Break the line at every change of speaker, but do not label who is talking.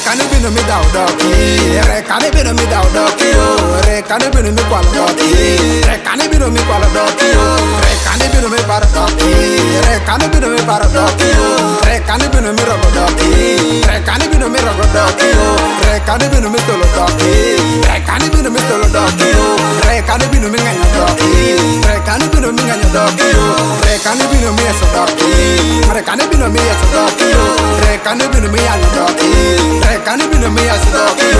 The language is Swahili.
can be no me down doggy. Can be no me down doggy. Can be no me qual doggy. Can be no me qual doggy. Can be no me para doggy. Can be no me para doggy. Can be no me robo doggy. Can be no me robo doggy. Can be no me solo doggy. Can be no me solo doggy. Can be no me ganho doggy. Can be no me ganho doggy. Can be no me eso doggy. Can be no me eso doggy. Can be no me ganho doggy. Can be no me eso doggy.